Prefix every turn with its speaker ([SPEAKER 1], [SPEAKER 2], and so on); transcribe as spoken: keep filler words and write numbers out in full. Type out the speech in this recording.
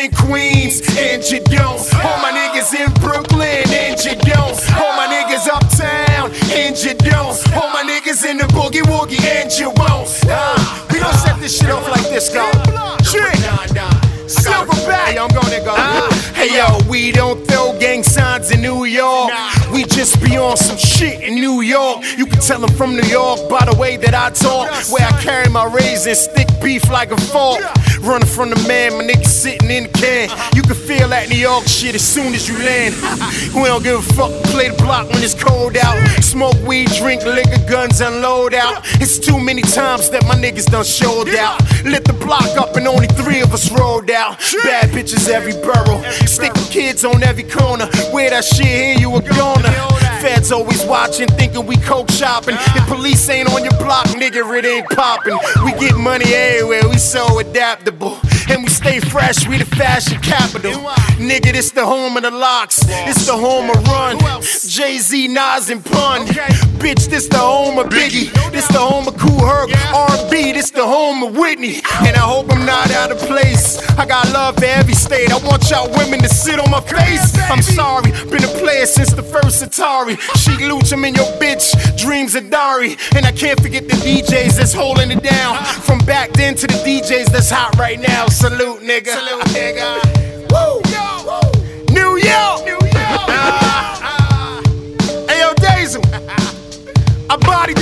[SPEAKER 1] in Queens, and you don't. All my niggas in Brooklyn, and you don't. All my niggas uptown, and you don't. All my niggas in the boogie woogie, and you won't. Uh, we don't set this shit off like this, go. Shit. Silverback. Hey, yo, I'm going to go. Uh, hey, yo, we don't throw gang signs in New York. We just be on some shit in New York. You can tell I'm from New York by the way that I talk. Where I carry my razor, stick beef like a fork. Running from the man, my nigga sitting in the can. You can feel that New York shit as soon as you land. We don't give a fuck, play the block when it's cold out. Smoke weed, drink liquor, guns unload out. It's too many times that my niggas done showed out. Lit the block up and only three of us rolled out. Bad bitches every borough, stick kids on every corner. Wear that shit here, you a goner. Feds always watching, thinking we coke shopping. If police ain't on your block, nigga, it ain't popping. We get money everywhere, we so adaptable. And we stay fresh, we the fashion capital. Nigga, this the home of the locks, this the home of Run, Jay-Z, Nas, and Pun. Bitch, this the home of Biggie, this the home of Kool Herc, R and B, this the home of Whitney. And I hope I'm not out of place. I got love for every state, I want y'all women to sit on my face. I'm sorry, been a player since the first Atari. Sheik Luch, I'm in your bitch, dreams of Dari. And I can't forget the D Js that's holding it down. From back then to the D Js that's hot right now. Salute, nigga. Salute, nigga. Woo! New York! New York! Uh, uh, hey, yo, Daisy. I bodied